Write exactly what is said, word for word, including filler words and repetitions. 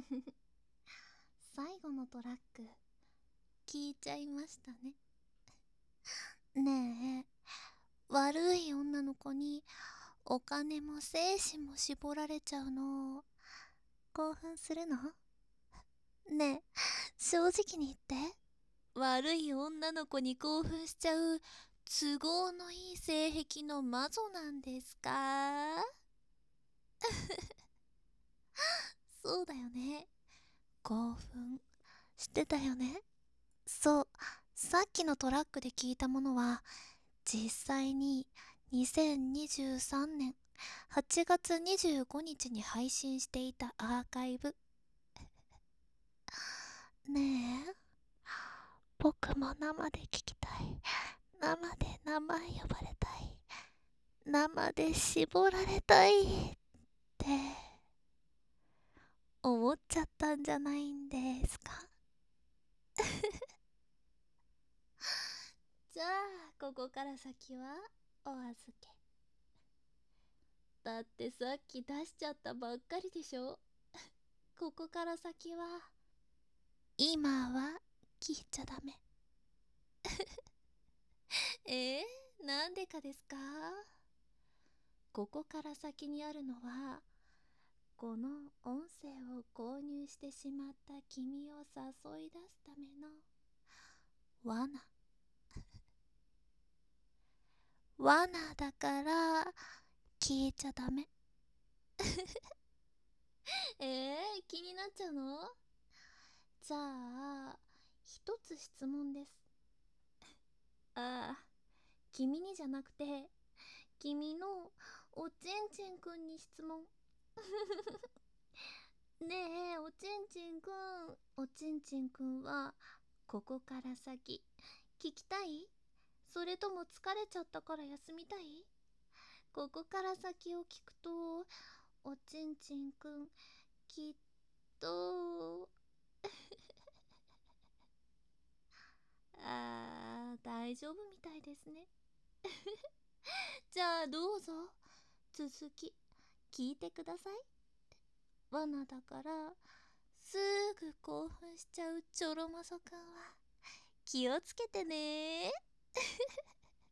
最後のトラック聞いちゃいましたね。ねえ、悪い女の子にお金も精子も絞られちゃうの興奮するの？ねえ、正直に言って。悪い女の子に興奮しちゃう都合のいい性癖の魔女なんですか？そうだよね。興奮してたよね。そう、さっきのトラックで聞いたものは実際ににせんにじゅうさんねんはちがつにじゅうごにちに配信していたアーカイブ。ねえ、僕も生で聞きたい。生で名前呼ばれたい。生で絞られたいって思っちゃったんじゃないんですか？じゃあここから先はお預け。だってさっき出しちゃったばっかりでしょ。ここから先は今は聞いちゃダメ。えー、なんでかですか？ここから先にあるのはこの音声を購入してしまった君を誘い出すための罠。罠だから聞いちゃダメ。えー、気になっちゃうの？じゃあ一つ質問です。ああ、君にじゃなくて君のおちんちんくんに質問。ねえおちんちんくん、おちんちんくんはここから先聞きたい？それとも疲れちゃったから休みたい？ここから先を聞くとおちんちんくんきっとあー大丈夫みたいですね。じゃあどうぞ続き聞いてください。罠だからすぐ興奮しちゃうチョロマソくんは気をつけてね。